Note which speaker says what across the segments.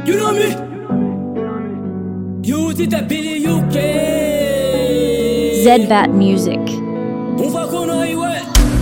Speaker 1: You know me? You did that Billy UK.
Speaker 2: Zedbat Music.
Speaker 1: On va qu'on aille, ouais.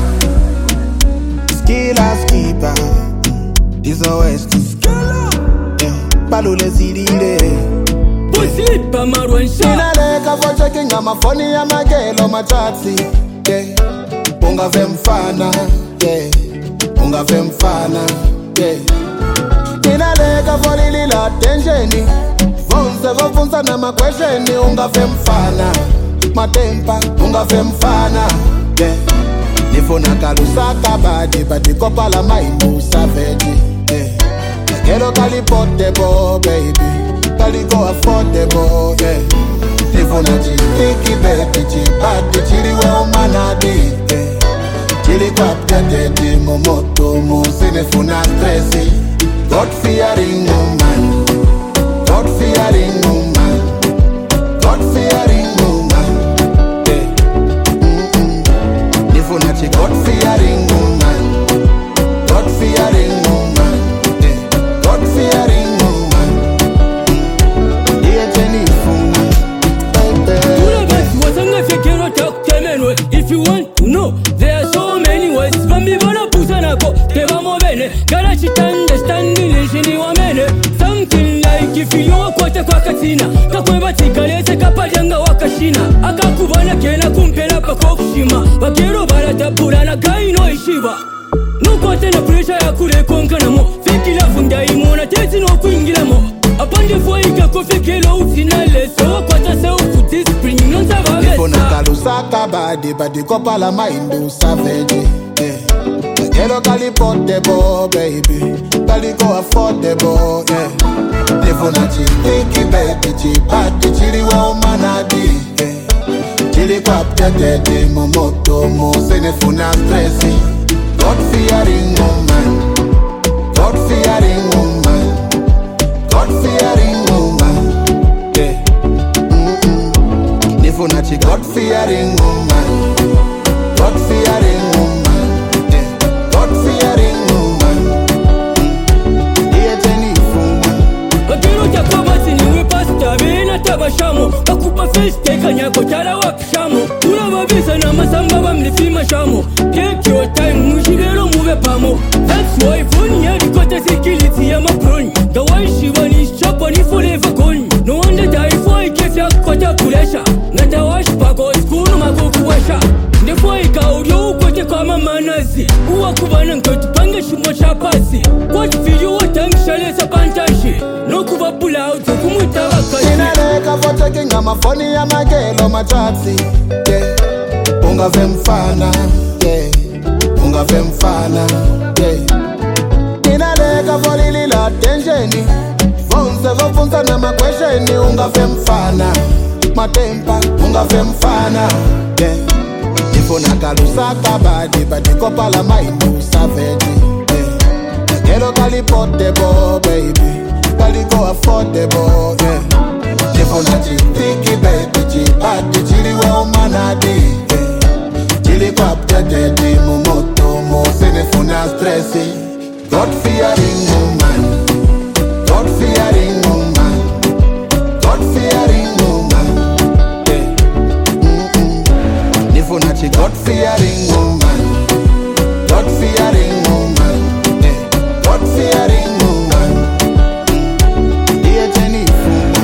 Speaker 3: Skilla skipper. Is always to skilla. Palu le zidide.
Speaker 1: Pussy pa marwan sha.
Speaker 3: Inaleka for checking on my phone ya magelo machatsi. Yeah. Unga vemfana. Yeah. Unga vemfana. Yeah. Inaleka for lila tensioni. Vonsa na makwesheni unga vemfana. Matempa unga vemfana. Yeah. Nifuna kalusaka badi badi kopala maindu savage. Yeah. Kero kali portable baby. Kali go affordable. Yeah. Nifuna chitiki baby chipati chili we umanadi. Yeah. Chili kwa pjateti momoto musinefuna stressi. God fearing woman. God fearing woman. God fearing woman. Yeah. Nifuna chi God fearing woman. God fearing woman. Yeah. God fearing woman. Yeah, Jennifer.
Speaker 1: If you want to know, there are so many ways. Bambi bana pusana ko, te vamo bene. Gara chitanda standing shini wa mene. Something like if you kwata kwa katina, kakwe batikalese kapajanga wakashina. Akakubana kena kumpela pa kokushima. Bakero baratabula na gaino ishiba. Nukote na pressure ya kule konkana mo. Fikila funda imona teti no kuingila mo. Apande foika kofikelo ufinale. So kwata se ukuti spring non sava vesta.
Speaker 3: Nifuna kalusaka badi badi kopala maindu savage. Yeah. Kero kali portable baby. Kali go affordable. Yeah. Nifuna chitiki baby chipati chili we umanadi. Yeah. Chili kwa pjateti momoto musinefuna stressi. God fearing woman. God fearing woman. God fearing woman. Yeah. Nifuna chi God fearing woman. God fearing woman. Yeah. God fearing woman. Yeah, Jennifer.
Speaker 1: Bakero jakoba siniwe pasta bena tabashamo. Bakupa feste kanyako tala wakishamo. Ula babisa na masamba bamlifima shamo. Take your time mushigero mube pamo. That's why phone ya rikote security ya maproni. The way she want is chop on it forever gone. No wonder die for I give ya kota kulesha. Ngata wash pako skulu makukuwesha. Ndefo ikaudio ukote kwa mamanazi. Uwa kubana nkotu panga shimo chapasi. What video watangishale sa pantashi. No kuba pull out kumuta wakashi.
Speaker 3: Inaleka for checking on my phone ya magelo machatsi. Yeah. Unga vemfana. Yeah. Unga vemfana. Yeah. Inaleka for lila tensioni. Vonsa na makwesheni unga vemfana. Matempa unga vemfana. Yeah. Nifuna kalusaka badi badi kopala maindu savage. Yeah. Kero kali portable baby. Kali go affordable. Yeah. Nifuna chitiki baby chipati chili we umanadi. Yeah. Chili kwa pjateti momoto musinefuna stressi. God fearing woman. God fearing woman. God fearing woman. Yeah. Nifuna chi God fearing woman. God fearing woman. Yeah. God fearing woman. Yeah, Jennifer.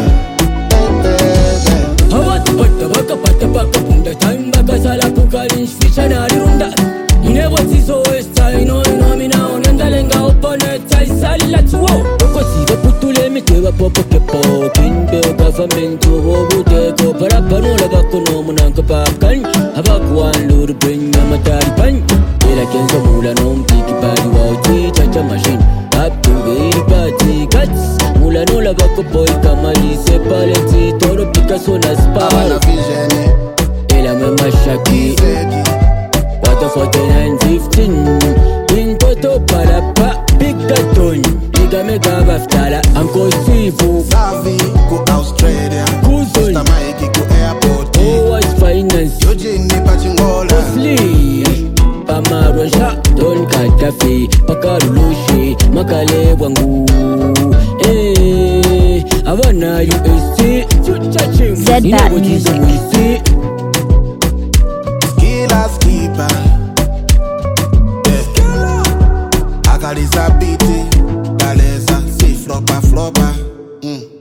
Speaker 1: Hawat pata baka punda time baka sala kukalish fisha na runda. Never see so esta ino me now nandalenga opone tai sala tuo. Oko siga putule mitewa popo kepo kinbe government ho bude ko para panola bako no munanka pakan. Abakwan lur bring na matari pan. Ela kenzo mula no mpiki bali wa uti chacha machine. Up to baby party cuts. Mula no la bako boy kamali se paleti toro Picasso na spal. Ela me mashaki. What the 4915 in toto para pa Picaton. Liga mega baftala Anko Sifu
Speaker 3: Savi go Australia.
Speaker 1: Kuzon
Speaker 3: Mr. Mikey go airport.
Speaker 1: Always finance
Speaker 3: Eugene Pachingola.
Speaker 1: Osli Pamarosha Don Katafi Pakarulushi Makale wangu. Eh Havana UST
Speaker 2: Z.music.
Speaker 3: Killers keeper. Akaliza biti, galeza, si flopa.